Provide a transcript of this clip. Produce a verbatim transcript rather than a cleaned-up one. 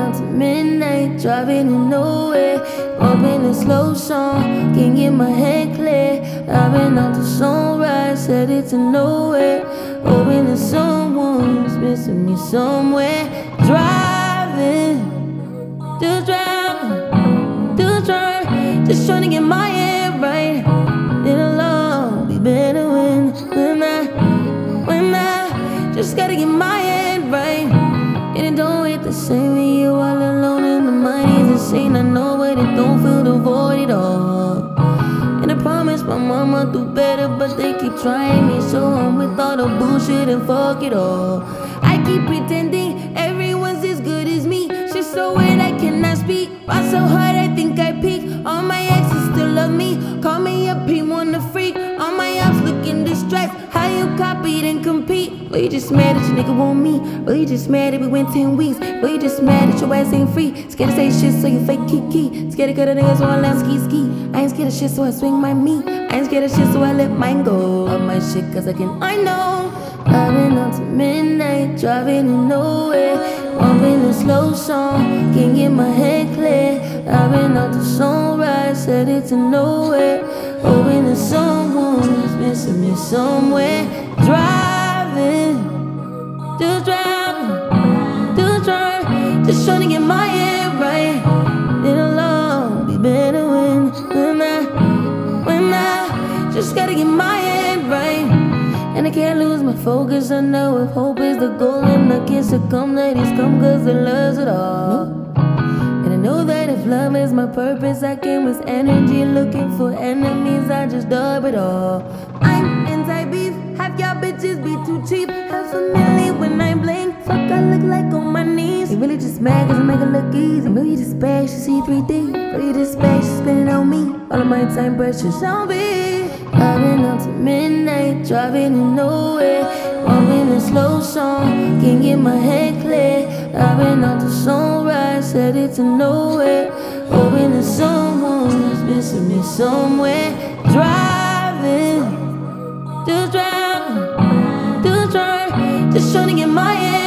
up to midnight, driving to nowhere, bumping a slow song, can't get my head clear. I've been out to sunrise, headed to nowhere, hoping that someone's missing me somewhere. Driving, just driving, just driving, just trying to get my head right. It'll all be better when, when I, when I just gotta get my head right. And it don't hit the same when you all alone and the money's insane. I know, but it don't feel the void at all. And I promise my mama do better, but they keep trying me, so I'm with all the bullshit and fuck it all. I keep pretending everyone's as good as me. Shit so weird I cannot speak. Fought so hard I think I peaked. All my exes still love me. Call me up, he wanna freak. All my ops looking distressed. How you copied and compete? Well, you just mad that your nigga want me. Well, you just mad that we went ten weeks. Well, you just mad that your ass ain't free. Scared to say shit, so you fake kiki. Scared to cut a nigga, so I let ski ski. I ain't scared of shit, so I swing my meat. I ain't scared of shit, so I let mine go. Love my shit, cause I can, I know. I've been up to midnight, driving to nowhere, bumping a slow song, can't get my head clear. I've been out to sunrise, headed to nowhere, hoping that someone's missing me somewhere. Driving, just driving, just driving, just trying to get my head right. It'll all be better when, when I, when I just gotta get my head right. And I can't lose my focus, I know if hope is the goal, and I can't succumb, ladies come cause the love's it all. And I know that if love is my purpose, I can waste energy looking for enemies, I just dub it all. I'm anti-beef, have y'all bitches be too cheap. Half a million when I blink, fuck I look like on my knees. You really just mad cause I make it look easy. Maybe you just bad, she see three D. But you just bad, she spend it on me. All of my time precious on me. I've been up to midnight, driving to nowhere, bumping a slow song, can't get my head clear. I've been out to sunrise, headed to nowhere, hoping that someone's missing me somewhere. Driving, just driving, just driving, just trying to get my head